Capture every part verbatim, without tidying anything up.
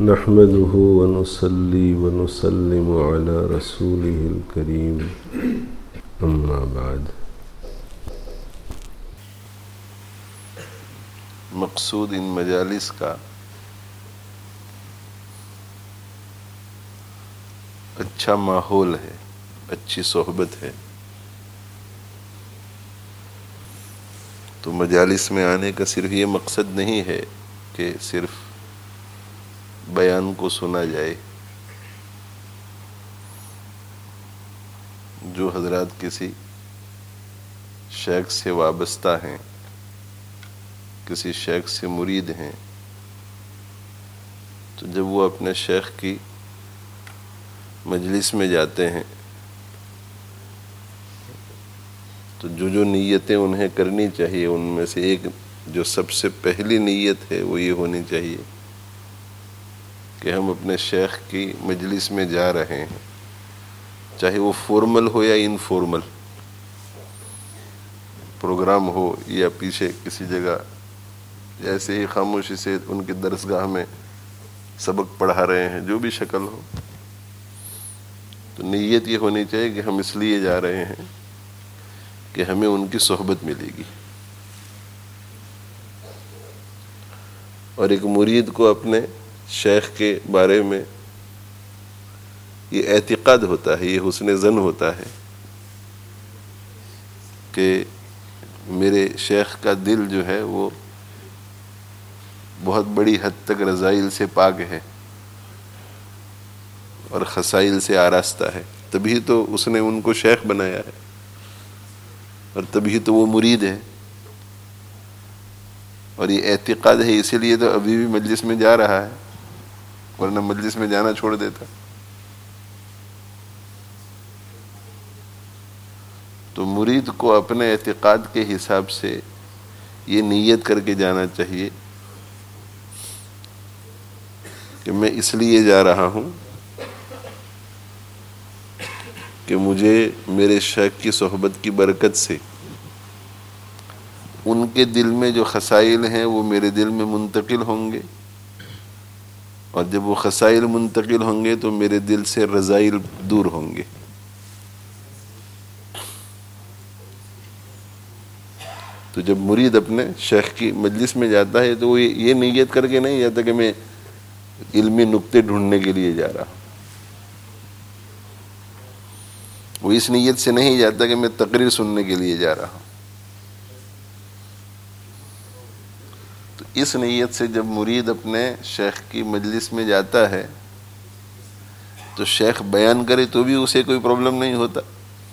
نحمده ونصلي ونسلم على رسوله الكريم اما بعد۔ مقصود ان مجالس کا اچھا ماحول ہے، اچھی صحبت ہے۔ تو مجالس میں آنے کا صرف یہ مقصد نہیں ہے کہ صرف بیان کو سنا جائے۔ جو حضرات کسی شیخ سے وابستہ ہیں، کسی شیخ سے مرید ہیں، تو جب وہ اپنے شیخ کی مجلس میں جاتے ہیں تو جو جو نیتیں انہیں کرنی چاہیے ان میں سے ایک جو سب سے پہلی نیت ہے وہ یہ ہونی چاہیے کہ ہم اپنے شیخ کی مجلس میں جا رہے ہیں، چاہے وہ فارمل ہو یا انفارمل پروگرام ہو یا پیچھے کسی جگہ ایسے ہی خاموشی سے ان کی درسگاہ میں سبق پڑھا رہے ہیں، جو بھی شکل ہو، تو نیت یہ ہونی چاہیے کہ ہم اس لیے جا رہے ہیں کہ ہمیں ان کی صحبت ملے گی۔ اور ایک مرید کو اپنے شیخ کے بارے میں یہ اعتقاد ہوتا ہے، یہ حسن ظن ہوتا ہے کہ میرے شیخ کا دل جو ہے وہ بہت بڑی حد تک رذائل سے پاک ہے اور خسائل سے آراستہ ہے، تبھی تو اس نے ان کو شیخ بنایا ہے اور تبھی تو وہ مرید ہے۔ اور یہ اعتقاد ہے، اسی لیے تو ابھی بھی مجلس میں جا رہا ہے، ورنہ مجلس میں جانا چھوڑ دیتا۔ تو مرید کو اپنے اعتقاد کے حساب سے یہ نیت کر کے جانا چاہیے کہ میں اس لیے جا رہا ہوں کہ مجھے میرے شیخ کی صحبت کی برکت سے ان کے دل میں جو خسائل ہیں وہ میرے دل میں منتقل ہوں گے، اور جب وہ خسائل منتقل ہوں گے تو میرے دل سے رذائل دور ہوں گے۔ تو جب مرید اپنے شیخ کی مجلس میں جاتا ہے تو وہ یہ نیت کر کے نہیں جاتا کہ میں علمی نکتے ڈھونڈنے کے لیے جا رہا ہوں، وہ اس نیت سے نہیں جاتا کہ میں تقریر سننے کے لیے جا رہا ہوں۔ تو اس نیت سے جب مرید اپنے شیخ کی مجلس میں جاتا ہے تو شیخ بیان کرے تو بھی اسے کوئی پرابلم نہیں ہوتا،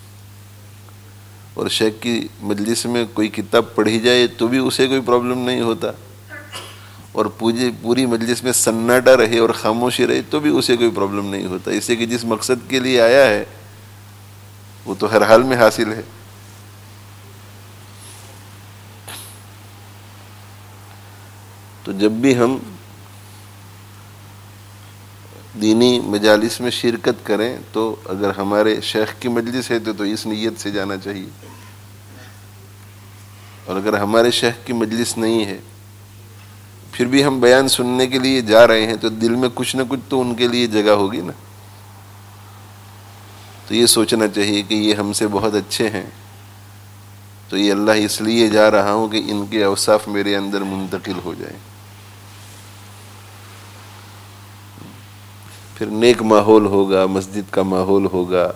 اور شیخ کی مجلس میں کوئی کتاب پڑھی جائے تو بھی اسے کوئی پرابلم نہیں ہوتا، اور پوری پوری مجلس میں سناٹا رہے اور خاموشی رہے تو بھی اسے کوئی پرابلم نہیں ہوتا، اس سے کہ جس مقصد کے لیے آیا ہے وہ تو ہر حال میں حاصل ہے۔ تو جب بھی ہم دینی مجالس میں شرکت کریں تو اگر ہمارے شیخ کی مجلس ہے تو تو اس نیت سے جانا چاہیے، اور اگر ہمارے شیخ کی مجلس نہیں ہے پھر بھی ہم بیان سننے کے لیے جا رہے ہیں تو دل میں کچھ نہ کچھ تو ان کے لیے جگہ ہوگی نا۔ تو یہ سوچنا چاہیے کہ یہ ہم سے بہت اچھے ہیں، تو یہ اللہ اس لیے جا رہا ہوں کہ ان کے اوصاف میرے اندر منتقل ہو جائیں۔ پھر نیک ماحول ہوگا، مسجد کا ماحول ہوگا،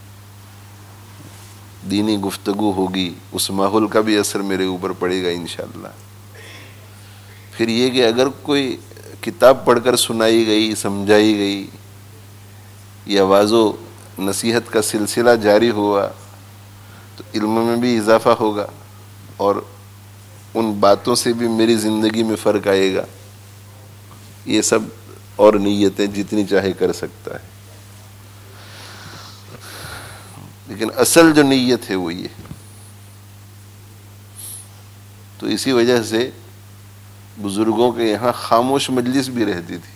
دینی گفتگو ہوگی، اس ماحول کا بھی اثر میرے اوپر پڑے گا انشاءاللہ۔ پھر یہ کہ اگر کوئی کتاب پڑھ کر سنائی گئی، سمجھائی گئی، یا واعظ و نصیحت کا سلسلہ جاری ہوا تو علم میں بھی اضافہ ہوگا، اور ان باتوں سے بھی میری زندگی میں فرق آئے گا۔ یہ سب اور نیتیں جتنی چاہے کر سکتا ہے، لیکن اصل جو نیت ہے وہ یہ۔ تو اسی وجہ سے بزرگوں کے یہاں خاموش مجلس بھی رہتی تھی۔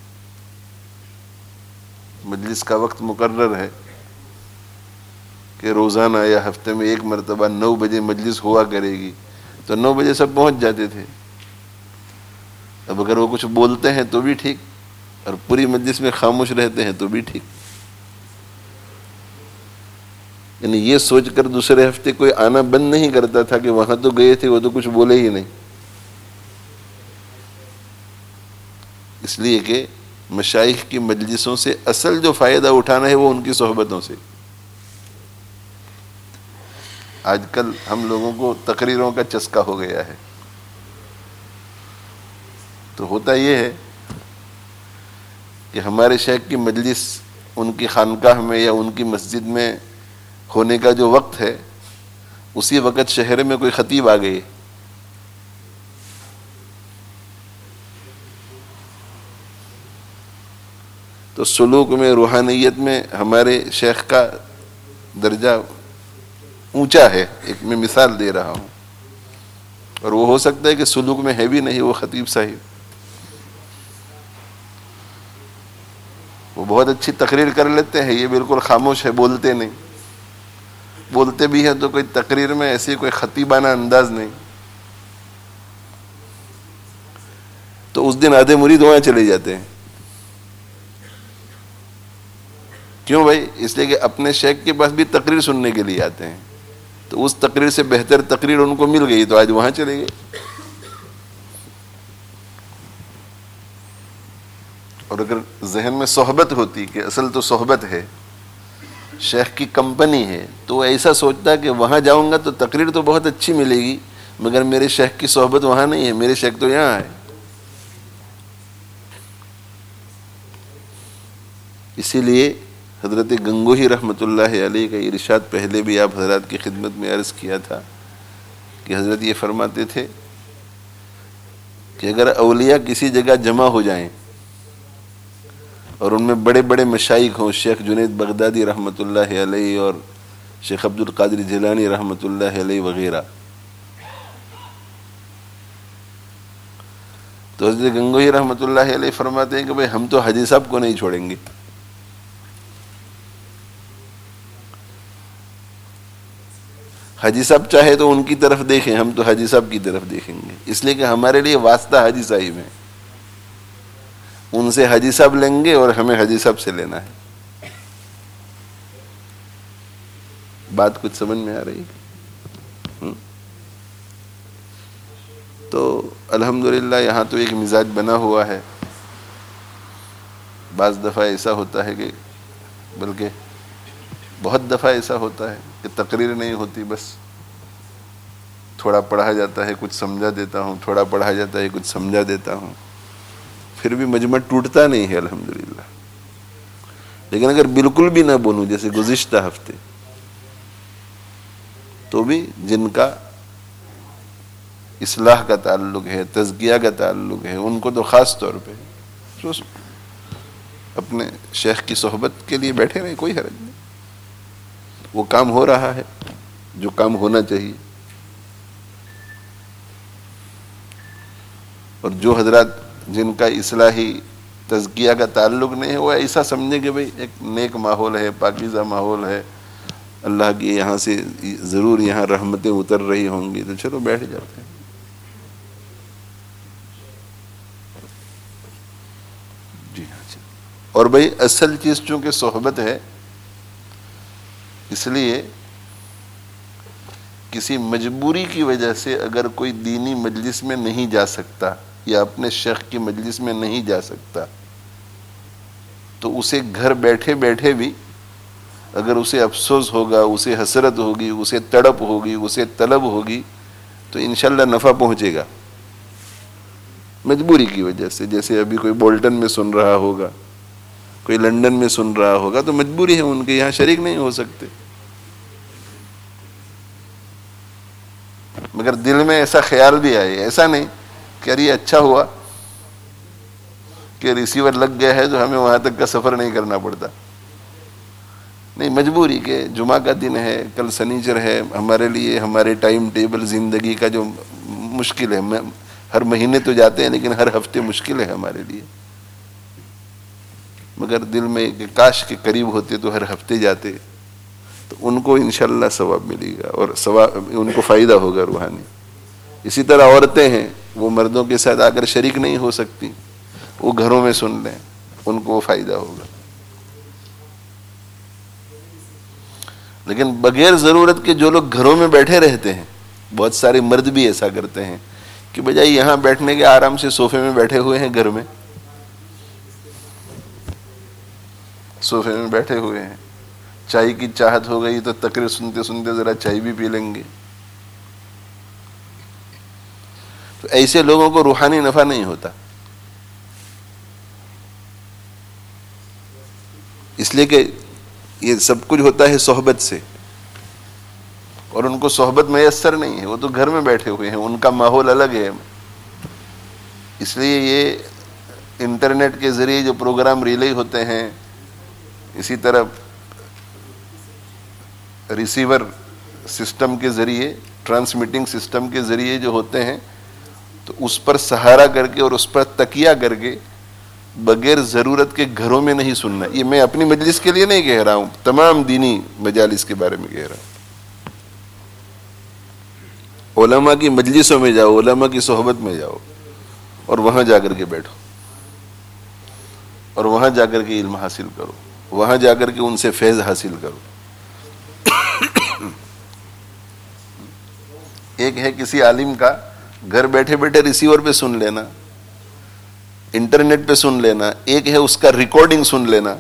مجلس کا وقت مقرر ہے کہ روزانہ یا ہفتے میں ایک مرتبہ نو بجے مجلس ہوا کرے گی، تو نو بجے سب پہنچ جاتے تھے۔ اب اگر وہ کچھ بولتے ہیں تو بھی ٹھیک، اور پوری مجلس میں خاموش رہتے ہیں تو بھی ٹھیک. یعنی یہ سوچ کر دوسرے ہفتے کوئی آنا بند نہیں کرتا تھا کہ وہاں تو گئے تھے وہ تو کچھ بولے ہی نہیں. اس لیے کہ مشائخ کی مجلسوں سے اصل جو فائدہ اٹھانا ہے وہ ان کی صحبتوں سے. آج کل ہم لوگوں کو تقریروں کا چسکا ہو گیا ہے. تو ہوتا یہ ہے کہ ہمارے شیخ کی مجلس ان کی خانقاہ میں یا ان کی مسجد میں ہونے کا جو وقت ہے اسی وقت شہر میں کوئی خطیب آ گئے تو سلوک میں روحانیت میں ہمارے شیخ کا درجہ اونچا ہے. ایک میں مثال دے رہا ہوں اور وہ ہو سکتا ہے کہ سلوک میں ہے بھی نہیں وہ خطیب صاحب. وہ بہت اچھی تقریر کر لیتے ہیں, یہ بالکل خاموش ہے, بولتے نہیں. بولتے بھی ہیں تو کوئی تقریر میں ایسی کوئی خطیبانہ انداز نہیں. تو اس دن آدھے مرید وہاں چلے جاتے ہیں. کیوں بھائی؟ اس لیے کہ اپنے شیخ کے پاس بھی تقریر سننے کے لیے آتے ہیں, تو اس تقریر سے بہتر تقریر ان کو مل گئی تو آج وہاں چلے گئے. اور اگر ذہن میں صحبت ہوتی کہ اصل تو صحبت ہے, شیخ کی کمپنی ہے, تو ایسا سوچتا کہ وہاں جاؤں گا تو تقریر تو بہت اچھی ملے گی مگر میرے شیخ کی صحبت وہاں نہیں ہے, میرے شیخ تو یہاں ہے. اسی لیے حضرت گنگوہی رحمۃ اللہ علیہ کا ارشاد پہلے بھی آپ حضرات کی خدمت میں عرض کیا تھا کہ حضرت یہ فرماتے تھے کہ اگر اولیاء کسی جگہ جمع ہو جائیں اور ان میں بڑے بڑے مشائخ ہوں, شیخ جنید بغدادی رحمۃ اللہ علیہ اور شیخ عبد القادر جیلانی رحمۃ اللہ علیہ وغیرہ, تو حضرت گنگوہی رحمۃ اللہ علیہ فرماتے ہیں کہ بھئی ہم تو حاجی صاحب کو نہیں چھوڑیں گے. حاجی صاحب چاہے تو ان کی طرف دیکھیں, ہم تو حاجی صاحب کی طرف دیکھیں گے, اس لیے کہ ہمارے لیے واسطہ حاجی صاحب ہیں. ان سے حاجی صاحب لیں گے اور ہمیں حاجی صاحب سے لینا ہے. بات کچھ سمجھ میں آ رہی ہے؟ تو الحمدللہ یہاں تو ایک مزاج بنا ہوا ہے. بعض دفعہ ایسا ہوتا ہے کہ بلکہ بہت دفعہ ایسا ہوتا ہے کہ تقریر نہیں ہوتی, بس تھوڑا پڑھا جاتا ہے کچھ سمجھا دیتا ہوں, تھوڑا پڑھا جاتا ہے کچھ سمجھا دیتا ہوں, پھر بھی مجمع ٹوٹتا نہیں ہے الحمدللہ. لیکن اگر بالکل بھی نہ بولوں جیسے گزشتہ ہفتے, تو بھی جن کا اصلاح کا تعلق ہے, تزکیہ کا تعلق ہے, ان کو تو خاص طور پہ اپنے شیخ کی صحبت کے لیے بیٹھے رہے, کوئی حرج نہیں. وہ کام ہو رہا ہے جو کام ہونا چاہیے. اور جو حضرات جن کا اصلاحی تزکیہ کا تعلق نہیں ہے وہ ایسا سمجھے کہ بھئی ایک نیک ماحول ہے, پاکیزہ ماحول ہے, اللہ کی یہاں سے ضرور یہاں رحمتیں اتر رہی ہوں گی, تو چلو بیٹھ جاتے ہیں. جی ہاں جی. اور بھئی اصل چیز چونکہ صحبت ہے, اس لیے کسی مجبوری کی وجہ سے اگر کوئی دینی مجلس میں نہیں جا سکتا یا اپنے شیخ کی مجلس میں نہیں جا سکتا, تو اسے گھر بیٹھے بیٹھے بھی اگر اسے افسوس ہوگا, اسے حسرت ہوگی, اسے تڑپ ہوگی, اسے طلب ہوگی, تو انشاءاللہ نفع پہنچے گا. مجبوری کی وجہ سے, جیسے ابھی کوئی بولٹن میں سن رہا ہوگا, کوئی لندن میں سن رہا ہوگا, تو مجبوری ہے ان کے یہاں شریک نہیں ہو سکتے. مگر دل میں ایسا خیال بھی آئے, ایسا نہیں کہ ارے اچھا ہوا کہ ریسیور لگ گیا ہے تو ہمیں وہاں تک کا سفر نہیں کرنا پڑتا. نہیں, مجبوری کہ جمعہ کا دن ہے, کل سنیچر ہے, ہمارے لیے ہمارے ٹائم ٹیبل زندگی کا جو مشکل ہے, ہر مہینے تو جاتے ہیں لیکن ہر ہفتے مشکل ہے ہمارے لیے. مگر دل میں کہ کاش کے قریب ہوتے تو ہر ہفتے جاتے, تو ان کو انشاءاللہ ثواب ملے گا اور ثواب ان کو فائدہ ہوگا روحانی. اسی طرح عورتیں ہیں, وہ مردوں کے ساتھ آ کر شریک نہیں ہو سکتی, وہ گھروں میں سن لیں. ان کو وہ فائدہ ہوگا. لیکن بغیر ضرورت کے جو لوگ گھروں میں بیٹھے رہتے ہیں، بہت سارے مرد بھی ایسا کرتے ہیں کہ بجائے یہاں بیٹھنے کے آرام سے صوفے میں بیٹھے ہوئے ہیں، گھر میں صوفے میں بیٹھے ہوئے ہیں، چائے کی چاہت ہو گئی تو تقریر سنتے سنتے ذرا چائے بھی پی لیں گے. تو ایسے لوگوں کو روحانی نفع نہیں ہوتا، اس لیے کہ یہ سب کچھ ہوتا ہے صحبت سے، اور ان کو صحبت میسر نہیں ہے، وہ تو گھر میں بیٹھے ہوئے ہیں، ان کا ماحول الگ ہے. اس لیے یہ انٹرنیٹ کے ذریعے جو پروگرام ریلے ہوتے ہیں، اسی طرح ریسیور سسٹم کے ذریعے، ٹرانسمیٹنگ سسٹم کے ذریعے جو ہوتے ہیں، تو اس پر سہارا کر کے اور اس پر تکیہ کر کے بغیر ضرورت کے گھروں میں نہیں سننا. یہ میں اپنی مجلس کے لیے نہیں کہہ رہا ہوں، تمام دینی مجالس کے بارے میں کہہ رہا ہوں. علماء کی مجلسوں میں جاؤ، علماء کی صحبت میں جاؤ، اور وہاں جا کر کے بیٹھو، اور وہاں جا کر کے علم حاصل کرو، وہاں جا کر کے ان سے فیض حاصل کرو. ایک ہے کسی عالم کا گھر بیٹھے بیٹھے ریسیور پہ سن لینا، انٹرنیٹ پہ سن لینا، ایک ہے اس کا ریکارڈنگ سن لینا.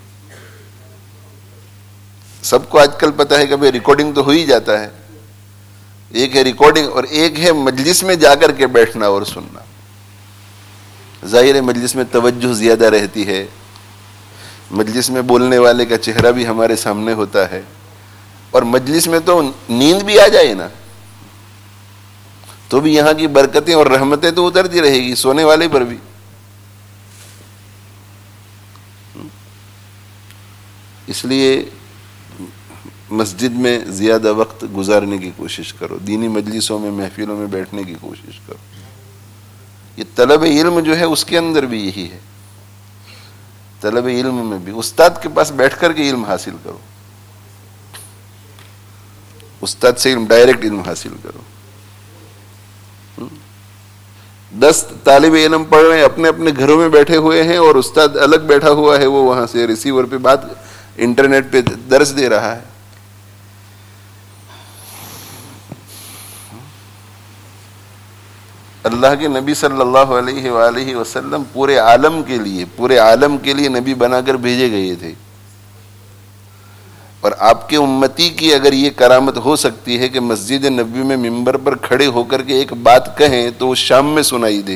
سب کو آج کل پتا ہے کہ بھئی ریکارڈنگ تو ہو ہی جاتا ہے. ایک ہے ریکارڈنگ، اور ایک ہے مجلس میں جا کر کے بیٹھنا اور سننا. ظاہر ہے مجلس میں توجہ زیادہ رہتی ہے، مجلس میں بولنے والے کا چہرہ بھی ہمارے سامنے ہوتا ہے، اور مجلس میں تو نیند بھی آ جائے نا تو بھی یہاں کی برکتیں اور رحمتیں تو اترتی رہے گی سونے والے پر بھی. اس لیے مسجد میں زیادہ وقت گزارنے کی کوشش کرو، دینی مجلسوں میں، محفلوں میں بیٹھنے کی کوشش کرو. یہ طلب علم جو ہے اس کے اندر بھی یہی ہے. طلب علم میں بھی استاد کے پاس بیٹھ کر کے علم حاصل کرو، استاد سے علم ڈائریکٹ علم حاصل کرو. دس طالب علم پڑھ رہے ہیں، اپنے اپنے گھروں میں بیٹھے ہوئے ہیں، اور استاد الگ بیٹھا ہوا ہے، وہ وہاں سے ریسیور پہ بات، انٹرنیٹ پہ درس دے رہا ہے. اللہ کے نبی صلی اللہ علیہ وآلہ وسلم پورے عالم کے لیے پورے عالم کے لیے نبی بنا کر بھیجے گئے تھے، اور آپ کے امتی کی اگر یہ کرامت ہو سکتی ہے کہ مسجد نبوی میں منبر پر کھڑے ہو کر کے ایک بات کہیں تو وہ شام میں سنائی دے،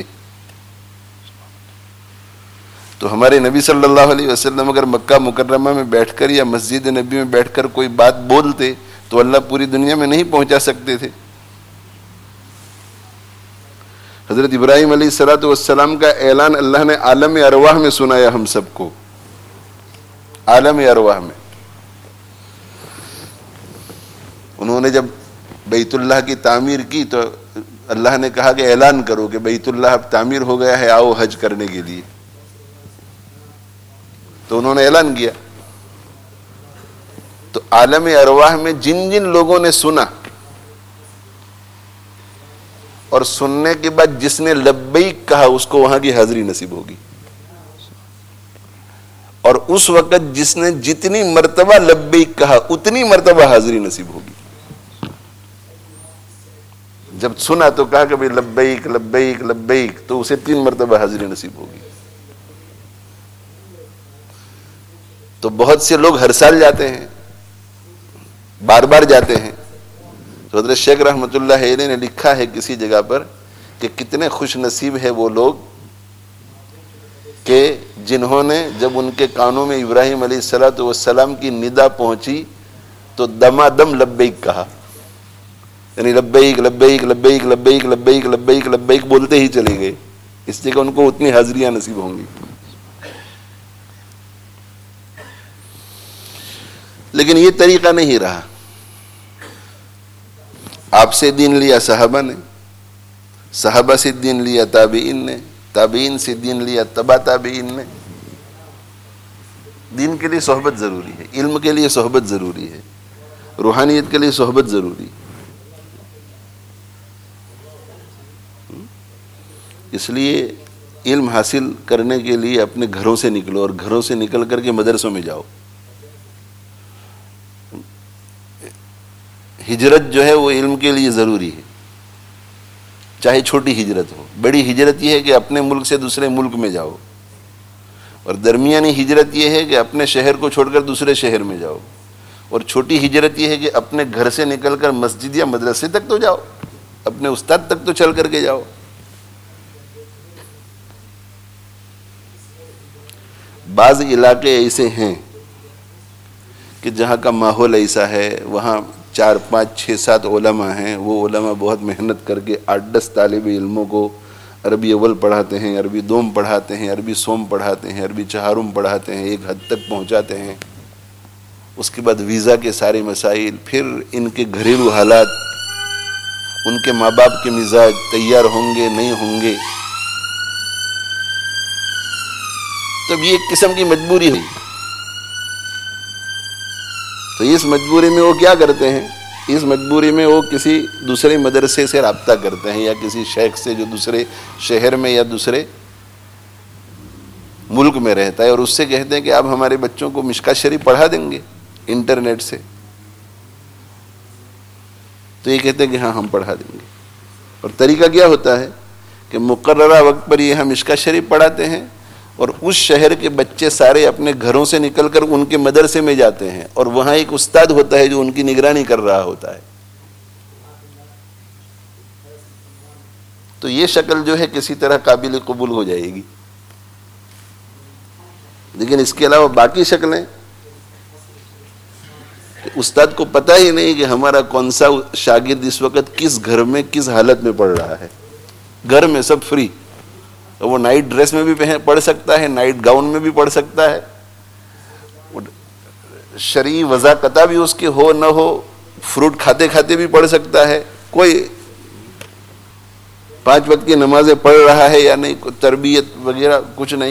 تو ہمارے نبی صلی اللہ علیہ وسلم اگر مکہ مکرمہ میں بیٹھ کر یا مسجد نبوی میں بیٹھ کر کوئی بات بولتے تو اللہ پوری دنیا میں نہیں پہنچا سکتے تھے. حضرت ابراہیم علیہ الصلوۃ والسلام کا اعلان اللہ نے عالم ارواح میں سنایا ہم سب کو، عالم ارواح میں. انہوں نے جب بیت اللہ کی تعمیر کی تو اللہ نے کہا کہ اعلان کرو کہ بیت اللہ اب تعمیر ہو گیا ہے، آؤ حج کرنے کے لیے. تو انہوں نے اعلان کیا. تو عالم ارواح میں جن جن لوگوں نے سنا اور سننے کے بعد جس نے لبیک کہا اس کو وہاں کی حاضری نصیب ہوگی، اور اس وقت جس نے جتنی مرتبہ لبیک کہا اتنی مرتبہ حاضری نصیب ہوگی. جب سنا تو کہا کہ بھئی لبیک لبیک لبیک، تو اسے تین مرتبہ حاضری نصیب ہوگی. تو بہت سے لوگ ہر سال جاتے ہیں، بار بار جاتے ہیں. تو حضرت شیخ رحمۃ اللہ علیہ نے لکھا ہے کسی جگہ پر کہ کتنے خوش نصیب ہے وہ لوگ کہ جنہوں نے جب ان کے کانوں میں ابراہیم علیہ الصلوۃ والسلام کی ندا پہنچی تو دمادم لبیک کہا، یعنی لبیک لبیک لبیک لبیک لبیک لبیک لبیک بولتے ہی چلے گئے، اس لیے کہ ان کو اتنی حاضریاں نصیب ہوں گی. لیکن یہ طریقہ نہیں رہا. آپ سے دین لیا صحابہ نے، صحابہ سے دین لیا تابعین نے، تابعین سے دین لیا تبع تابعین نے. دین کے لیے صحبت ضروری ہے، علم کے لیے صحبت ضروری ہے، روحانیت کے لیے صحبت ضروری ہے. اس لیے علم حاصل کرنے کے لیے اپنے گھروں سے نکلو اور گھروں سے نکل کر کے مدرسوں میں جاؤ. ہجرت جو ہے وہ علم کے لیے ضروری ہے، چاہے چھوٹی ہجرت ہو. بڑی ہجرت یہ ہے کہ اپنے ملک سے دوسرے ملک میں جاؤ، اور درمیانی ہجرت یہ ہے کہ اپنے شہر کو چھوڑ کر دوسرے شہر میں جاؤ، اور چھوٹی ہجرت یہ ہے کہ اپنے گھر سے نکل کر مسجد یا مدرسے تک تو جاؤ، اپنے استاد تک تو چل کر کے جاؤ. بعض علاقے ایسے ہیں کہ جہاں کا ماحول ایسا ہے، وہاں چار پانچ چھ سات علماء ہیں، وہ علماء بہت محنت کر کے آٹھ دس طالب علموں کو عربی اول پڑھاتے ہیں، عربی دوم پڑھاتے ہیں، عربی سوم پڑھاتے ہیں، عربی چہارم پڑھاتے ہیں، ایک حد تک پہنچاتے ہیں. اس کے بعد ویزا کے سارے مسائل، پھر ان کے گھریلو حالات، ان کے ماں باپ کے مزاج تیار ہوں گے نہیں ہوں گے، تب یہ ایک قسم کی مجبوری ہوئی. تو اس مجبوری میں وہ کیا کرتے ہیں؟ اس مجبوری میں وہ کسی دوسرے مدرسے سے رابطہ کرتے ہیں، یا کسی شیخ سے جو دوسرے شہر میں یا دوسرے ملک میں رہتا ہے، اور اس سے کہتے ہیں کہ آپ ہمارے بچوں کو مشکات شریف پڑھا دیں گے انٹرنیٹ سے. تو یہ کہتے ہیں کہ ہاں ہم پڑھا دیں گے. اور طریقہ کیا ہوتا ہے کہ مقررہ وقت پر یہ ہم مشکات شریف پڑھاتے ہیں، اور اس شہر کے بچے سارے اپنے گھروں سے نکل کر ان کے مدرسے میں جاتے ہیں، اور وہاں ایک استاد ہوتا ہے جو ان کی نگرانی کر رہا ہوتا ہے. تو یہ شکل جو ہے کسی طرح قابل قبول ہو جائے گی. لیکن اس کے علاوہ باقی شکلیں، استاد کو پتہ ہی نہیں کہ ہمارا کون سا شاگرد اس وقت کس گھر میں کس حالت میں پڑھ رہا ہے. گھر میں سب فری، وہ نائٹ ڈریس میں بھی پڑھ سکتا ہے، نائٹ گاؤن میں بھی پڑھ سکتا ہے، شرعی وضاقتہ بھی اس کے ہو نہ ہو، فروٹ کھاتے کھاتے بھی پڑھ سکتا ہے، کوئی پانچ وقت کی نمازیں پڑھ رہا ہے یا نہیں، کوئی تربیت وغیرہ کچھ نہیں.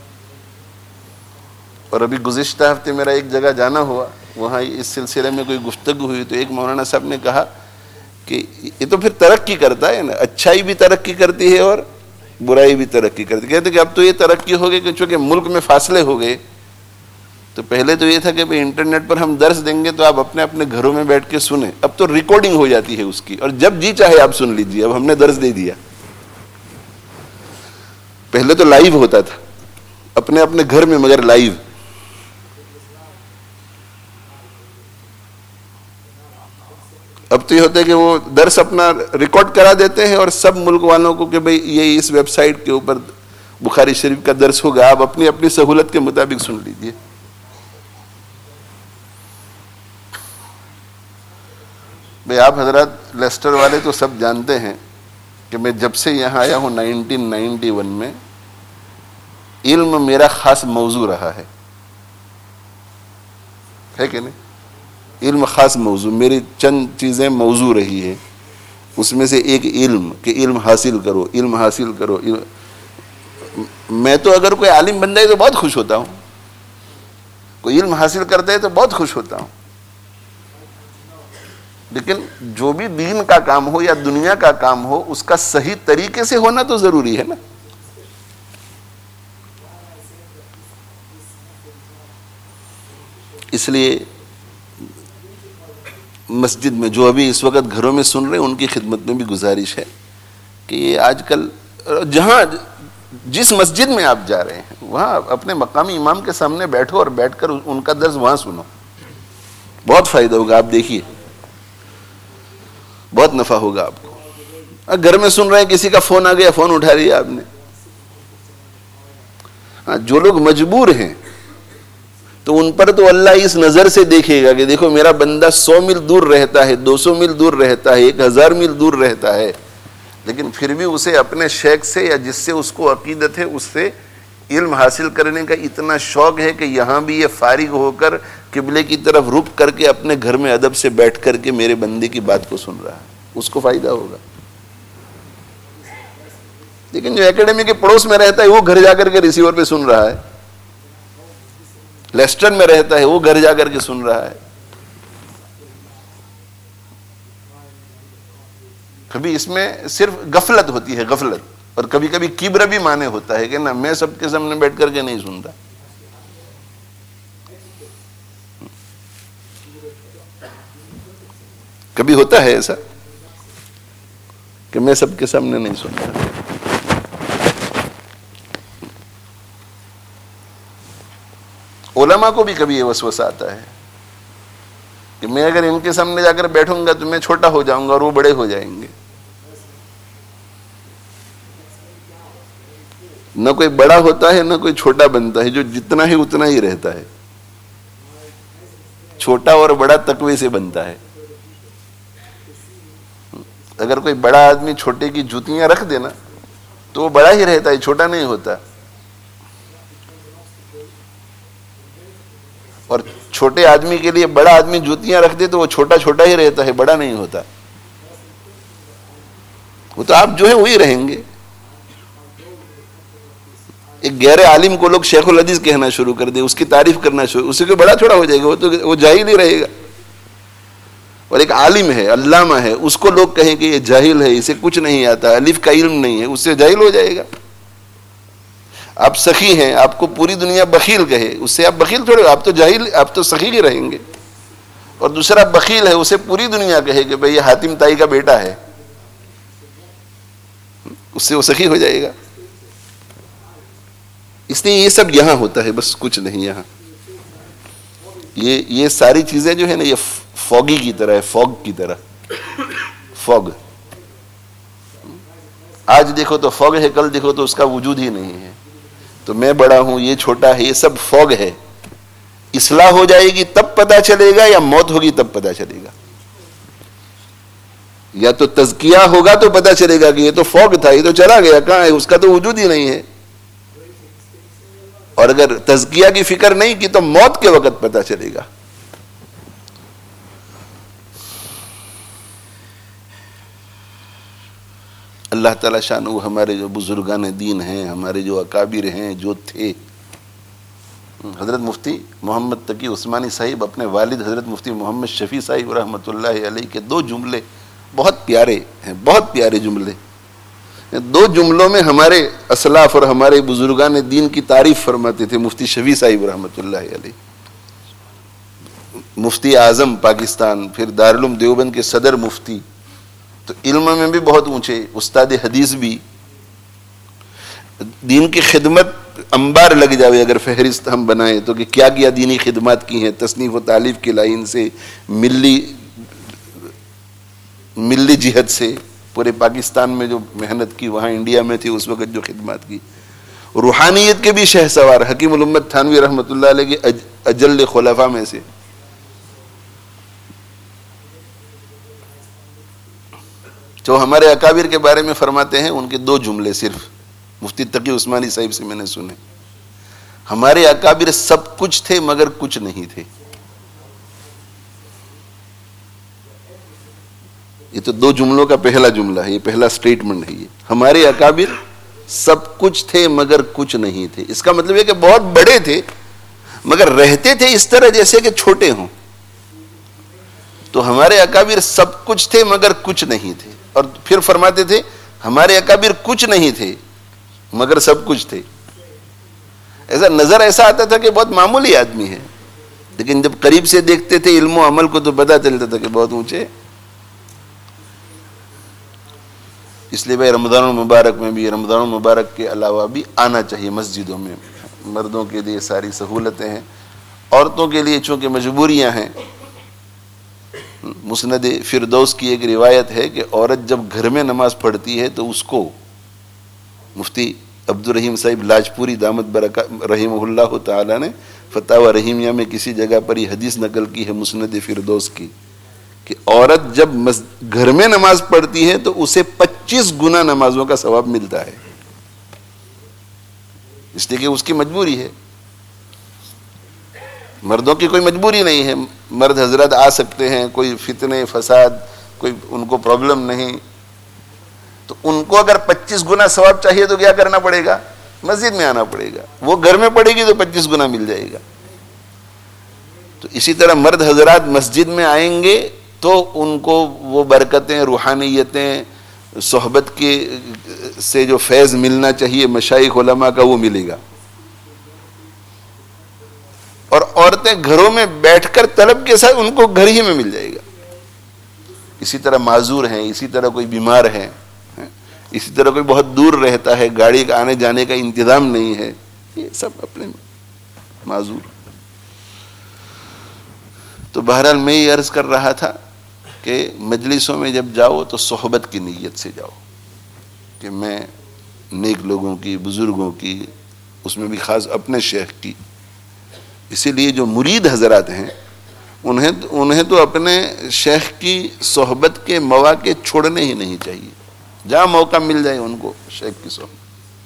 اور ابھی گزشتہ ہفتے میرا ایک جگہ جانا ہوا، وہاں اس سلسلے میں کوئی گفتگو ہوئی، تو ایک مولانا صاحب نے کہا کہ یہ تو پھر ترقی کرتا ہے نا، اچھائی بھی ترقی کرتی ہے اور برائی بھی ترقی کرتی. کہتے کہ اب تو یہ ترقی ہو گئی کہ چونکہ ملک میں فاصلے ہو گئے، تو پہلے تو یہ تھا کہ انٹرنیٹ پر ہم درس دیں گے تو آپ اپنے اپنے گھروں میں بیٹھ کے سنیں. اب تو ریکارڈنگ ہو جاتی ہے اس کی، اور جب جی چاہے آپ سن لیجیے. اب ہم نے درس دے دیا. پہلے تو لائیو ہوتا تھا اپنے اپنے گھر میں، مگر لائیو. اب تو یہ ہوتا ہے کہ وہ درس اپنا ریکارڈ کرا دیتے ہیں، اور سب ملک والوں کو کہ بھئی یہ اس ویب سائٹ کے اوپر بخاری شریف کا درس ہوگا، آپ اپنی اپنی سہولت کے مطابق سن لیجیے. بھئی آپ حضرات لیسٹر والے تو سب جانتے ہیں کہ میں جب سے یہاں آیا ہوں نائنٹین نائنٹی ون میں، علم میرا خاص موضوع رہا ہے، ہے کہ نہیں؟ علم خاص موضوع، میری چند چیزیں موضوع رہی ہے. اس میں سے ایک علم، کہ علم حاصل کرو، علم حاصل کرو. میں تو اگر کوئی عالم بن جائے تو بہت خوش ہوتا ہوں، کوئی علم حاصل کرتا ہے تو بہت خوش ہوتا ہوں. لیکن جو بھی دین کا کام ہو یا دنیا کا کام ہو، اس کا صحیح طریقے سے ہونا تو ضروری ہے نا. اس لیے مسجد میں جو ابھی اس وقت گھروں میں سن رہے ہیں، ان کی خدمت میں بھی گزارش ہے کہ یہ آج کل جہاں جس مسجد میں آپ جا رہے ہیں وہاں اپنے مقامی امام کے سامنے بیٹھو، اور بیٹھ کر ان کا درس وہاں سنو. بہت فائدہ ہوگا. آپ دیکھیے بہت نفع ہوگا آپ کو. گھر میں سن رہے ہیں، کسی کا فون آ گیا، فون اٹھا لیا آپ نے. ہاں، جو لوگ مجبور ہیں تو ان پر تو اللہ اس نظر سے دیکھے گا کہ دیکھو میرا بندہ سو میل دور رہتا ہے، دو سو میل دور رہتا ہے، ایک ہزار میل دور رہتا ہے، لیکن پھر بھی اسے اپنے شیخ سے یا جس سے اس کو عقیدت ہے اس سے علم حاصل کرنے کا اتنا شوق ہے کہ یہاں بھی یہ فارغ ہو کر قبلے کی طرف رخ کر کے اپنے گھر میں ادب سے بیٹھ کر کے میرے بندے کی بات کو سن رہا ہے. اس کو فائدہ ہوگا. لیکن جو اکیڈمی کے پڑوس میں رہتا ہے وہ گھر جا کر کے ریسیور پہ سن رہا ہے، لیسٹرن میں رہتا ہے وہ گھر جا کر کے سن رہا ہے. کبھی اس میں صرف غفلت ہوتی ہے، غفلت. اور کبھی کبھی کبر بھی مانے ہوتا ہے کہ نا میں سب کے سامنے بیٹھ کر کے نہیں سنتا. کبھی ہوتا ہے ایسا کہ میں سب کے سامنے نہیں سنتا. علماء کو بھی کبھی یہ وسوسہ آتا ہے کہ میں اگر ان کے سامنے جا کر بیٹھوں گا تو میں چھوٹا ہو جاؤں گا اور وہ بڑے ہو جائیں گے. نہ کوئی بڑا ہوتا ہے نہ کوئی چھوٹا بنتا ہے، جو جتنا ہے اتنا ہی رہتا ہے. چھوٹا اور بڑا تقوی سے بنتا ہے. اگر کوئی بڑا آدمی چھوٹے کی جوتیاں رکھ دینا تو وہ بڑا ہی رہتا ہے، چھوٹا نہیں ہوتا. اور چھوٹے آدمی کے لیے بڑا آدمی جوتیاں رکھ دے تو وہ چھوٹا چھوٹا ہی رہتا ہے، بڑا نہیں ہوتا. وہ تو آپ جو ہیں وہی رہیں گے. ایک غیر عالم کو لوگ شیخ الحدیث کہنا شروع کر دیں، اس کی تعریف کرنا شروع، اس سے بڑا چھوڑا ہو جائے گا، وہ تو وہ جاہل ہی رہے گا. اور ایک عالم ہے، علامہ ہے، اس کو لوگ کہیں کہ یہ جاہل ہے، اسے کچھ نہیں آتا، الف کا علم نہیں ہے، اس سے جاہل ہو جائے گا. آپ سخی ہیں، آپ کو پوری دنیا بخیل کہے، اس سے آپ بخیل تھوڑے، آپ تو جاہل، آپ تو سخی ہی رہیں گے. اور دوسرا بخیل ہے، اسے پوری دنیا کہے کہ بھئی یہ حاتم تائی کا بیٹا ہے، اس سے وہ سخی ہو جائے گا. اس لیے یہ سب یہاں ہوتا ہے، بس کچھ نہیں. یہاں یہ یہ ساری چیزیں جو ہے نا، یہ فوگی کی طرح ہے، فوگ کی طرح. فوگ آج دیکھو تو فوگ ہے، کل دیکھو تو اس کا وجود ہی نہیں ہے. تو میں بڑا ہوں، یہ چھوٹا ہے، یہ سب فوگ ہے. اصلاح ہو جائے گی تب پتہ چلے گا، یا موت ہوگی تب پتہ چلے گا. یا تو تزکیہ ہوگا تو پتہ چلے گا کہ یہ تو فوگ تھا، یہ تو چلا گیا، کہاں ہے، اس کا تو وجود ہی نہیں ہے. اور اگر تزکیہ کی فکر نہیں کی تو موت کے وقت پتہ چلے گا. اللہ تعالیٰ شان وہ ہمارے جو بزرگان دین ہیں، ہمارے جو اکابر ہیں، جو تھے. حضرت مفتی محمد تقی عثمانی صاحب اپنے والد حضرت مفتی محمد شفیع صاحب رحمۃ اللہ علیہ کے دو جملے بہت پیارے ہیں، بہت پیارے جملے. دو جملوں میں ہمارے اسلاف اور ہمارے بزرگان دین کی تعریف فرماتے تھے مفتی شفیع صاحب رحمۃ اللہ علیہ. مفتی اعظم پاکستان، پھر دارالعلوم دیوبند کے صدر مفتی، تو علم میں بھی بہت اونچے، استاد حدیث بھی. دین کی خدمت انبار لگ جاوے اگر فہرست ہم بنائیں تو، کہ کیا کیا دینی خدمات کی ہیں تصنیف و تالیف کی لائن سے، ملی ملی جہت سے، پورے پاکستان میں جو محنت کی، وہاں انڈیا میں تھی اس وقت جو خدمات کی. روحانیت کے بھی شہ سوار حکیم الامت تھانوی رحمۃ اللہ علیہ کے اجل خلفاء میں سے. جو ہمارے اکابر کے بارے میں فرماتے ہیں، ان کے دو جملے صرف مفتی تقی عثمانی صاحب سے میں نے سنے. ہمارے اکابر سب کچھ تھے مگر کچھ نہیں تھے. یہ تو دو جملوں کا پہلا جملہ ہے، یہ پہلا سٹیٹمنٹ ہے. یہ ہمارے اکابر سب کچھ تھے مگر کچھ نہیں تھے. اس کا مطلب ہے کہ بہت بڑے تھے مگر رہتے تھے اس طرح جیسے کہ چھوٹے ہوں. تو ہمارے اکابر سب کچھ تھے مگر کچھ نہیں تھے. اور پھر فرماتے تھے ہمارے اکابر کچھ نہیں تھے مگر سب کچھ تھے. ایسا نظر ایسا آتا تھا کہ بہت معمولی آدمی ہے، لیکن جب قریب سے دیکھتے تھے علم و عمل کو تو پتہ چلتا تھا کہ بہت اونچے. اس لیے بھائی رمضان المبارک میں بھی، رمضان المبارک کے علاوہ بھی آنا چاہیے مسجدوں میں. مردوں کے لیے ساری سہولتیں ہیں، عورتوں کے لیے چونکہ مجبوریاں ہیں. مسند فردوس کی ایک روایت ہے کہ عورت جب گھر میں نماز پڑھتی ہے تو اس کو مفتی عبد الرحیم صاحب لاجپوری دامت برکات رحمہ اللہ تعالی نے فتاوی رحیمیہ میں کسی جگہ پر یہ حدیث نقل کی ہے مسند فردوس کی، کہ عورت جب گھر میں نماز پڑھتی ہے تو اسے پچیس گنا نمازوں کا ثواب ملتا ہے. اس لیے کہ اس کی مجبوری ہے. مردوں کی کوئی مجبوری نہیں ہے، مرد حضرات آ سکتے ہیں، کوئی فتنے فساد، کوئی ان کو پرابلم نہیں. تو ان کو اگر پچیس گنا ثواب چاہیے تو کیا کرنا پڑے گا؟ مسجد میں آنا پڑے گا. وہ گھر میں پڑے گی تو پچیس گنا مل جائے گا. تو اسی طرح مرد حضرات مسجد میں آئیں گے تو ان کو وہ برکتیں، روحانیتیں، صحبت کے سے جو فیض ملنا چاہیے مشائخ علماء کا وہ ملے گا. اور عورتیں گھروں میں بیٹھ کر طلب کے ساتھ ان کو گھر ہی میں مل جائے گا. اسی طرح معذور ہیں, اسی طرح کوئی بیمار ہے, اسی طرح کوئی بہت دور رہتا ہے, گاڑی کا آنے جانے کا انتظام نہیں ہے, یہ سب اپنے معذور. تو بہرحال میں یہ عرض کر رہا تھا کہ مجلسوں میں جب جاؤ تو صحبت کی نیت سے جاؤ کہ میں نیک لوگوں کی, بزرگوں کی, اس میں بھی خاص اپنے شیخ کی. اسی لیے جو مرید حضرات ہیں انہیں انہیں تو اپنے شیخ کی صحبت کے مواقع چھوڑنے ہی نہیں چاہیے. جہاں موقع مل جائے ان کو شیخ کی صحبت,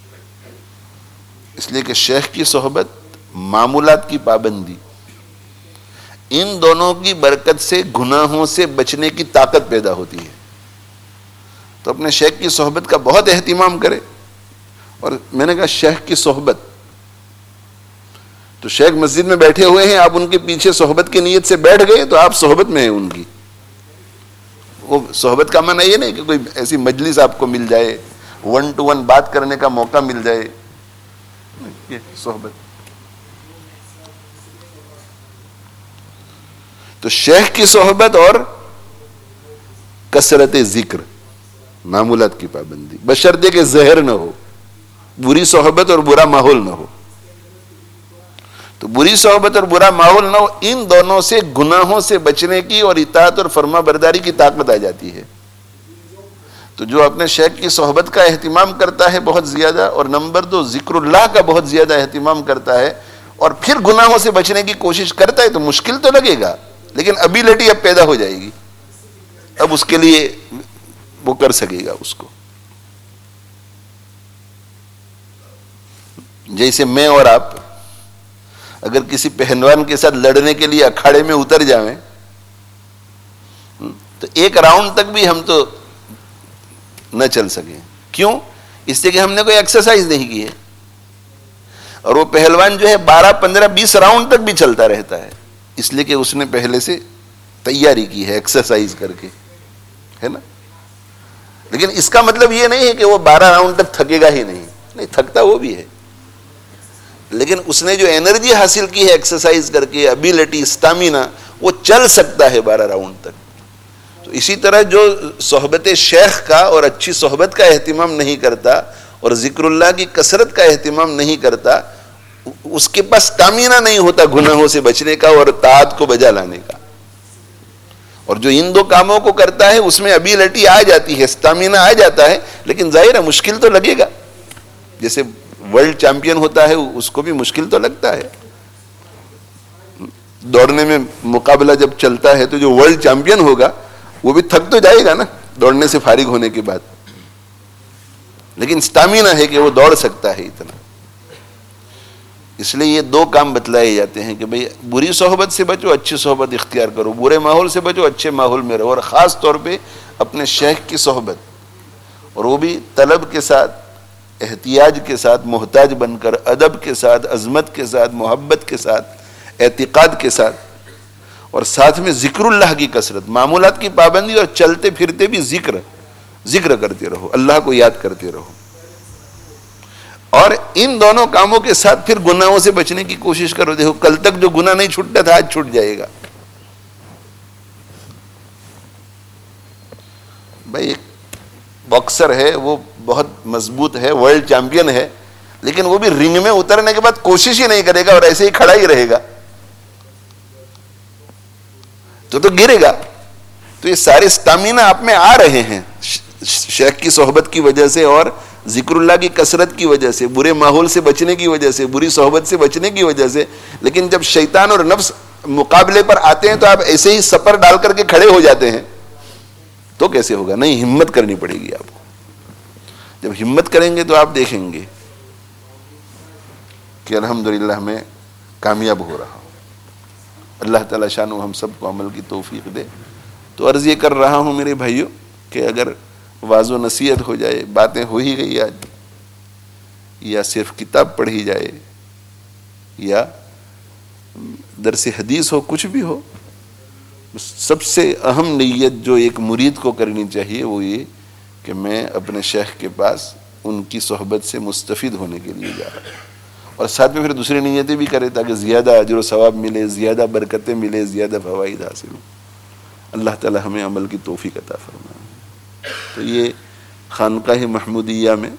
اس لیے کہ شیخ کی صحبت, معمولات کی پابندی, ان دونوں کی برکت سے گناہوں سے بچنے کی طاقت پیدا ہوتی ہے. تو اپنے شیخ کی صحبت کا بہت اہتمام کرے. اور میں نے کہا شیخ کی صحبت, تو شیخ مسجد میں بیٹھے ہوئے ہیں, آپ ان کے پیچھے صحبت کی نیت سے بیٹھ گئے تو آپ صحبت میں ہیں ان کی. وہ صحبت کا معنی یہ نہیں کہ کوئی ایسی مجلس آپ کو مل جائے, ون ٹو ون بات کرنے کا موقع مل جائے, یہ صحبت. تو شیخ کی صحبت اور کثرت ذکر, معمولات کی پابندی, بشرطے کہ زہر نہ ہو, بری صحبت اور برا ماحول نہ ہو. تو بری صحبت اور برا ماحول نہ ہو, ان دونوں سے گناہوں سے بچنے کی اور اطاعت اور فرما برداری کی طاقت آ جاتی ہے. تو جو اپنے شیخ کی صحبت کا اہتمام کرتا ہے بہت زیادہ, اور نمبر دو ذکر اللہ کا بہت زیادہ اہتمام کرتا ہے, اور پھر گناہوں سے بچنے کی کوشش کرتا ہے, تو مشکل تو لگے گا لیکن ابیلٹی اب پیدا ہو جائے گی, اب اس کے لیے وہ کر سکے گا اس کو. جیسے میں اور آپ اگر کسی پہلوان کے ساتھ لڑنے کے لیے اکھاڑے میں اتر جائیں تو ایک راؤنڈ تک بھی ہم تو نہ چل سکیں. کیوں؟ اس لیے کہ ہم نے کوئی ایکسرسائز نہیں کی ہے. اور وہ پہلوان جو ہے بارہ پندرہ بیس راؤنڈ تک بھی چلتا رہتا ہے, اس لیے کہ اس نے پہلے سے تیاری کی ہے ایکسرسائز کر کے, ہے نا. لیکن اس کا مطلب یہ نہیں ہے کہ وہ بارہ راؤنڈ تک تھکے گا ہی نہیں, نہیں تھکتا وہ بھی ہے, لیکن اس نے جو انرجی حاصل کی ہے ایکسرسائز کر کے, ابیلٹی, اسٹامینا, وہ چل سکتا ہے بارہ راؤنڈ تک. تو اسی طرح جو صحبت شیخ کا اور اچھی صحبت کا اہتمام نہیں کرتا اور ذکر اللہ کی کثرت کا اہتمام نہیں کرتا, اس کے پاس اسٹامینا نہیں ہوتا گناہوں سے بچنے کا اور طاعت کو بجا لانے کا. اور جو ان دو کاموں کو کرتا ہے اس میں ابیلٹی آ جاتی ہے, اسٹامینا آ جاتا ہے, لیکن ظاہر ہے مشکل تو لگے گا. جیسے ورلڈ چیمپئن ہوتا ہے اس کو بھی مشکل تو لگتا ہے. دوڑنے میں مقابلہ جب چلتا ہے تو جو ورلڈ چیمپئن ہوگا وہ بھی تھک تو جائے گا نا دوڑنے سے فارغ ہونے کے بعد, لیکن اسٹامینا ہے کہ وہ دوڑ سکتا ہے اتنا. اس لیے یہ دو کام بتلائے جاتے ہیں کہ بھئی بری صحبت سے بچو, اچھی صحبت اختیار کرو, برے ماحول سے بچو, اچھے ماحول میں رہو, اور خاص طور پہ اپنے شیخ کی صحبت, اور وہ بھی طلب کے ساتھ, احتیاج کے ساتھ, محتاج بن کر, ادب کے ساتھ, عظمت کے ساتھ, محبت کے ساتھ, اعتقاد کے ساتھ, اور ساتھ میں ذکر اللہ کی کثرت, معمولات کی پابندی, اور چلتے پھرتے بھی ذکر ذکر کرتے رہو, اللہ کو یاد کرتے رہو. اور ان دونوں کاموں کے ساتھ پھر گناہوں سے بچنے کی کوشش کرو. دیکھو کل تک جو گناہ نہیں چھوٹتا تھا آج چھوٹ جائے گا. بھائی ایک باکسر ہے, وہ بہت مضبوط ہے, ورلڈ چیمپئن ہے, لیکن وہ بھی رنگ میں اترنے کے بعد کوشش ہی نہیں کرے گا اور ایسے ہی کھڑا ہی رہے گا تو تو گرے گا. تو یہ سارے سٹامینا آپ میں آ رہے ہیں شیخ کی صحبت کی وجہ سے اور ذکر اللہ کی کثرت کی وجہ سے, برے ماحول سے بچنے کی وجہ سے, بری صحبت سے بچنے کی وجہ سے. لیکن جب شیطان اور نفس مقابلے پر آتے ہیں تو آپ ایسے ہی سپر ڈال کر کے کھڑے ہو جاتے ہیں, تو کیسے ہوگا؟ نہیں, ہمت کرنی پڑے گی آپ کو. جب ہمت کریں گے تو آپ دیکھیں گے کہ الحمدللہ میں کامیاب ہو رہا ہوں. اللہ تعالیٰ شانہ ہم سب کو عمل کی توفیق دے. تو عرض یہ کر رہا ہوں میرے بھائیوں کہ اگر واض و نصیحت ہو جائے, باتیں ہو ہی گئی آج, یا صرف کتاب پڑھی جائے یا درس حدیث ہو, کچھ بھی ہو, سب سے اہم نیت جو ایک مرید کو کرنی چاہیے وہ یہ کہ میں اپنے شیخ کے پاس ان کی صحبت سے مستفید ہونے کے لیے جا رہا ہوں، اور ساتھ میں پھر دوسری نیتیں بھی کرے تاکہ زیادہ اجر و ثواب ملے، زیادہ برکتیں ملے، زیادہ فوائد حاصل ہوں۔ اللہ تعالی ہمیں عمل کی توفیق عطا فرمائے۔ تو یہ خانقاہ محمودیہ میں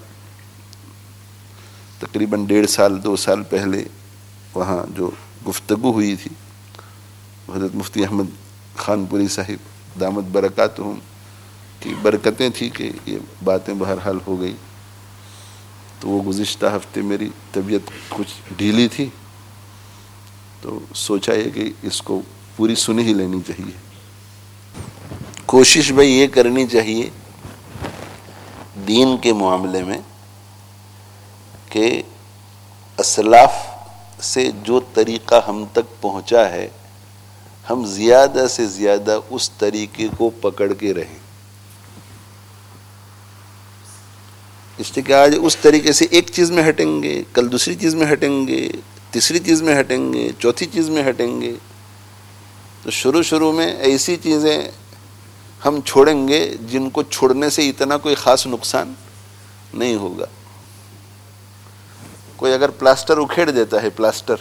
تقریباً ڈیڑھ سال دو سال پہلے وہاں جو گفتگو ہوئی تھی، حضرت مفتی احمد خان پوری صاحب دامت برکاتہم کی برکتیں تھی کہ یہ باتیں بہرحال ہو گئی۔ تو وہ گزشتہ ہفتے میری طبیعت کچھ ڈھیلی تھی، تو سوچا ہے کہ اس کو پوری سن ہی لینی چاہیے۔ کوشش بھائی یہ کرنی چاہیے دین کے معاملے میں کہ اسلاف سے جو طریقہ ہم تک پہنچا ہے ہم زیادہ سے زیادہ اس طریقے کو پکڑ کے رہیں، اس لیے کہ آج اس طریقے سے ایک چیز میں ہٹیں گے، کل دوسری چیز میں ہٹیں گے، تیسری چیز میں ہٹیں گے، چوتھی چیز میں ہٹیں گے، تو شروع شروع میں ایسی چیزیں ہم چھوڑیں گے جن کو چھوڑنے سے اتنا کوئی خاص نقصان نہیں ہوگا۔ کوئی اگر پلاسٹر اکھیڑ دیتا ہے، پلاسٹر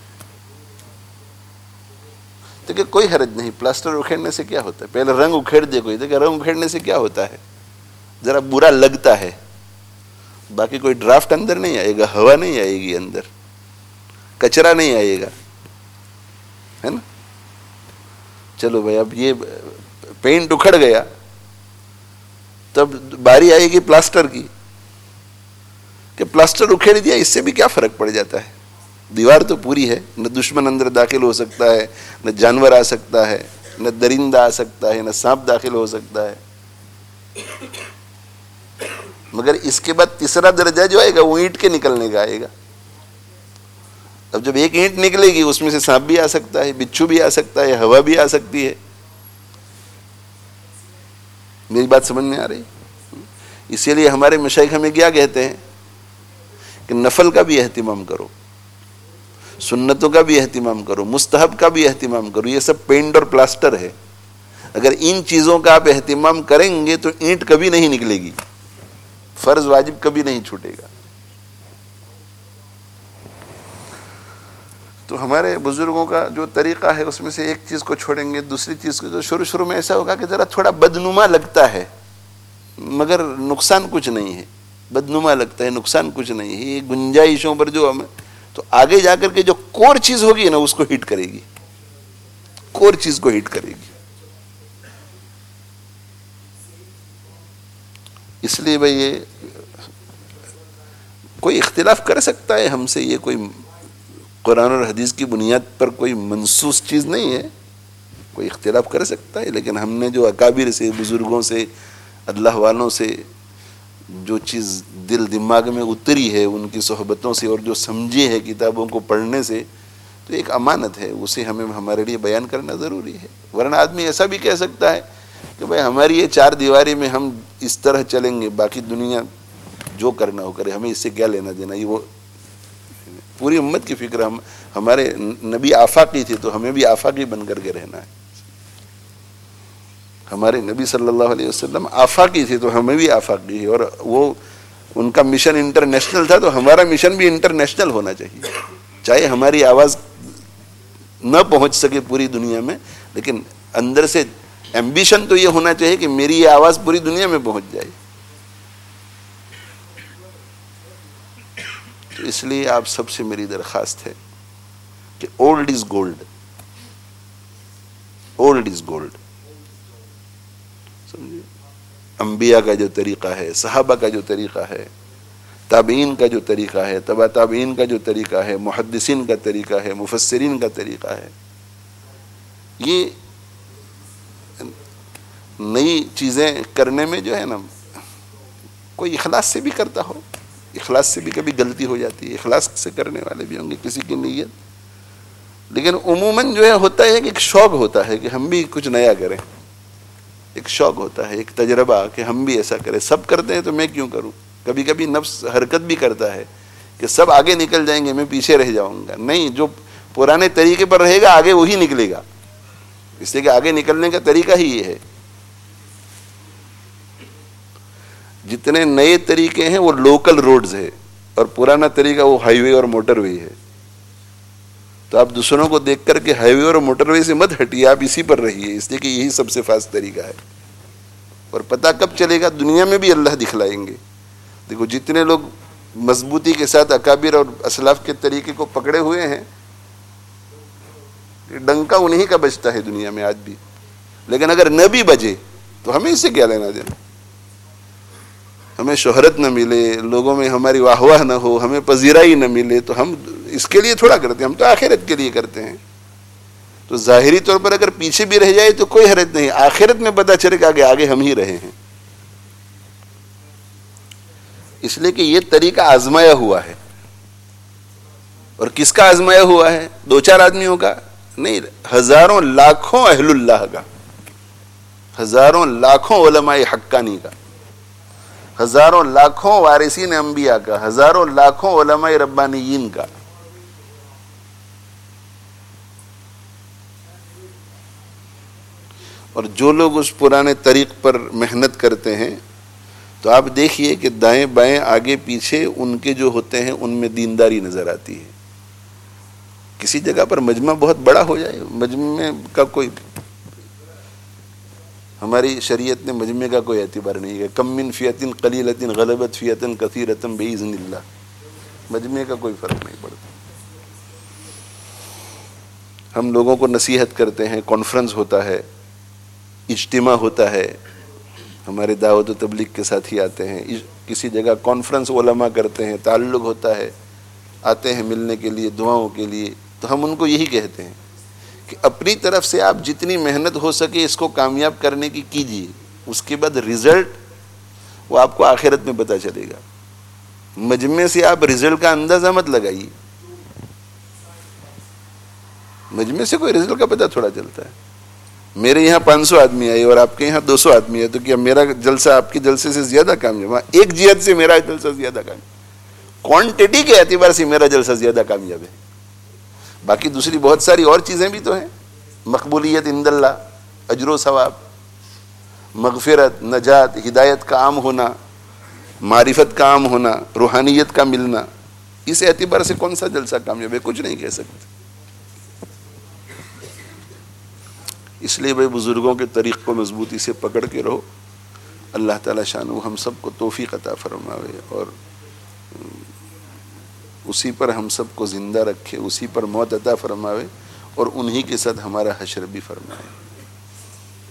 تو کہ کوئی حرج نہیں، پلاسٹر اکھیڑنے سے کیا ہوتا ہے؟ پہلے رنگ اکھیڑ دے کوئی تو کہ رنگ اکھیڑنے سے کیا ہوتا ہے؟ ذرا برا لگتا ہے، باقی کوئی ڈرافٹ اندر نہیں آئے گا، ہوا نہیں آئے گی اندر، کچرا نہیں آئے گا، ہے نا؟ چلو بھائی اب یہ پینٹ اکھڑ گیا، تب باری آئے گی پلاسٹر کی کہ پلاسٹر اکھیڑ دیا، اس سے بھی کیا فرق پڑ جاتا ہے؟ دیوار تو پوری ہے، نہ دشمن اندر داخل ہو سکتا ہے، نہ جانور آ سکتا ہے، نہ درندہ آ سکتا ہے، نہ سانپ داخل ہو سکتا ہے۔ مگر اس کے بعد تیسرا درجہ جو آئے گا وہ اینٹ کے نکلنے کا آئے گا۔ اب جب ایک اینٹ نکلے گی اس میں سے سانپ بھی آ سکتا ہے، بچھو بھی آ سکتا ہے، ہوا بھی آ سکتی ہے۔ میری بات سمجھ میں آ رہی؟ اسی لیے ہمارے مشائخ ہمیں کیا کہتے ہیں کہ نفل کا بھی اہتمام کرو، سنتوں کا بھی اہتمام کرو، مستحب کا بھی اہتمام کرو۔ یہ سب پینٹ اور پلاسٹر ہے، اگر ان چیزوں کا آپ اہتمام کریں گے تو اینٹ کبھی نہیں نکلے گی، فرض واجب کبھی نہیں چھوٹے گا۔ تو ہمارے بزرگوں کا جو طریقہ ہے اس میں سے ایک چیز کو چھوڑیں گے، دوسری چیز کو، تو شروع شروع میں ایسا ہوگا کہ ذرا تھوڑا بدنما لگتا ہے مگر نقصان کچھ نہیں ہے، بدنما لگتا ہے نقصان کچھ نہیں ہے، یہ گنجائشوں پر جو ہم، تو آگے جا کر کے جو کور چیز ہوگی نا اس کو ہٹ کرے گی، کور چیز کو ہٹ کرے گی۔ اس لیے بھئی یہ کوئی اختلاف کر سکتا ہے ہم سے، یہ کوئی قرآن اور حدیث کی بنیاد پر کوئی منصوص چیز نہیں ہے، کوئی اختلاف کر سکتا ہے، لیکن ہم نے جو اکابر سے، بزرگوں سے، اللہ والوں سے جو چیز دل دماغ میں اتری ہے ان کی صحبتوں سے اور جو سمجھے ہے کتابوں کو پڑھنے سے، تو ایک امانت ہے، اسے ہمیں ہمارے لیے بیان کرنا ضروری ہے۔ ورنہ آدمی ایسا بھی کہہ سکتا ہے کہ بھائی ہماری یہ چار دیواری میں ہم اس طرح چلیں گے، باقی دنیا جو کرنا ہو کرے، ہمیں اس سے کیا لینا دینا۔ یہ وہ پوری امت کی فکر، ہم ہمارے نبی آفاقی تھے تو ہمیں بھی آفاقی بن کر کے رہنا ہے۔ ہمارے نبی صلی اللہ علیہ وسلم آفاقی تھے تو ہمیں بھی آفاقی ہے، اور وہ ان کا مشن انٹرنیشنل تھا تو ہمارا مشن بھی انٹرنیشنل ہونا چاہیے، چاہے ہماری آواز نہ پہنچ سکے پوری دنیا میں، لیکن اندر سے ایمبیشن تو یہ ہونا چاہیے کہ میری یہ آواز پوری دنیا میں پہنچ جائے۔ تو اس لیے آپ سب سے میری درخواست ہے کہ old is gold, old is gold, سمجھے؟ انبیاء کا جو طریقہ ہے، صحابہ کا جو طریقہ ہے، تابعین کا جو طریقہ ہے، تبع تابعین کا جو طریقہ ہے، محدثین کا طریقہ ہے، مفسرین کا طریقہ ہے، یہ نئی چیزیں کرنے میں جو ہے نا، کوئی اخلاص سے بھی کرتا ہو، اخلاص سے بھی کبھی غلطی ہو جاتی ہے، اخلاص سے کرنے والے بھی ہوں گے کسی کی نیت، لیکن عموماً جو ہے ہوتا ہے کہ ایک شوق ہوتا ہے کہ ہم بھی کچھ نیا کریں، ایک شوق ہوتا ہے، ایک تجربہ کہ ہم بھی ایسا کریں، سب کرتے ہیں تو میں کیوں کروں۔ کبھی کبھی نفس حرکت بھی کرتا ہے کہ سب آگے نکل جائیں گے میں پیچھے رہ جاؤں گا، نہیں، جو پرانے طریقے پر رہے گا آگے وہی نکلے گا، اس لیے کہ آگے نکلنے کا طریقہ ہی یہ ہے۔ جتنے نئے طریقے ہیں وہ لوکل روڈز ہے اور پرانا طریقہ وہ ہائی وے اور موٹر وے ہے. تو آپ دوسروں کو دیکھ کر کے ہائی وے اور موٹر وے سے مت ہٹیے, آپ اسی پر رہیے, اس لیے کہ یہی سب سے فاسٹ طریقہ ہے. اور پتہ کب چلے گا؟ دنیا میں بھی اللہ دکھلائیں گے. دیکھو جتنے لوگ مضبوطی کے ساتھ اکابر اور اسلاف کے طریقے کو پکڑے ہوئے ہیں, ڈنکا انہی کا بجتا ہے دنیا میں آج بھی. لیکن اگر نہ بھی بجے تو ہمیں اس سے کیا لینا دینا؟ ہمیں شہرت نہ ملے, لوگوں میں ہماری واہ واہ نہ ہو, ہمیں پذیرائی نہ ملے, تو ہم اس کے لیے تھوڑا کرتے ہیں, ہم تو آخرت کے لیے کرتے ہیں. تو ظاہری طور پر اگر پیچھے بھی رہ جائے تو کوئی حرج نہیں, آخرت میں پتہ چلے کہ آگے آگے ہم ہی رہے ہیں. اس لیے کہ یہ طریقہ آزمایا ہوا ہے. اور کس کا آزمایا ہوا ہے؟ دو چار آدمیوں کا نہیں, ہزاروں لاکھوں اہل اللہ کا, ہزاروں لاکھوں علماء حقانی کا, ہزاروں لاکھوں وارثین انبیاء کا, ہزاروں لاکھوں علماء ربانیین کا. اور جو لوگ اس پرانے طریق پر محنت کرتے ہیں تو آپ دیکھیے کہ دائیں بائیں آگے پیچھے ان کے جو ہوتے ہیں ان میں دینداری نظر آتی ہے. کسی جگہ پر مجمع بہت بڑا ہو جائے, مجمع کا کوئی, ہماری شریعت نے مجمع کا کوئی اعتبار نہیں ہے. کم من فیۃ قلیلۃ غلبت فیۃ کثیرۃ باذن اللہ, مجمع کا کوئی فرق نہیں پڑتا. ہم لوگوں کو نصیحت کرتے ہیں, کانفرنس ہوتا ہے, اجتماع ہوتا ہے, ہمارے دعوت و تبلیغ کے ساتھ ہی آتے ہیں, کسی جگہ کانفرنس علماء کرتے ہیں, تعلق ہوتا ہے, آتے ہیں ملنے کے لیے, دعاؤں کے لیے. تو ہم ان کو یہی کہتے ہیں کہ اپنی طرف سے آپ جتنی محنت ہو سکے اس کو کامیاب کرنے کی کیجیے, اس کے بعد رزلٹ وہ آپ کو آخرت میں پتہ چلے گا. مجمع سے آپ رزلٹ کا اندازہ مت لگائیے, مجمع سے کوئی رزلٹ کا پتہ تھوڑا چلتا ہے. میرے یہاں پانچ سو آدمی آئے اور آپ کے یہاں دو سو آدمی ہے, تو کیا میرا جلسہ آپ کے جلسے سے زیادہ کامیاب؟ وہاں ایک جہت سے میرا جلسہ زیادہ کامیاب, کوانٹٹی کے اعتبار سے میرا جلسہ زیادہ کامیاب ہے. باقی دوسری بہت ساری اور چیزیں بھی تو ہیں, مقبولیت عند اللہ, اجر و ثواب, مغفرت, نجات, ہدایت کا عام ہونا, معرفت کا عام ہونا, روحانیت کا ملنا. اس اعتبار سے کون سا جلسہ کامیاب ہے؟ کچھ نہیں کہہ سکتے. اس لیے بھائی بزرگوں کے طریق کو مضبوطی سے پکڑ کے رہو. اللہ تعالی شانہ ہم سب کو توفیق عطا فرماوے اور اسی پر ہم سب کو زندہ رکھے, اسی پر موت عطا فرماوے اور انہی کے ساتھ ہمارا حشر بھی فرمائے.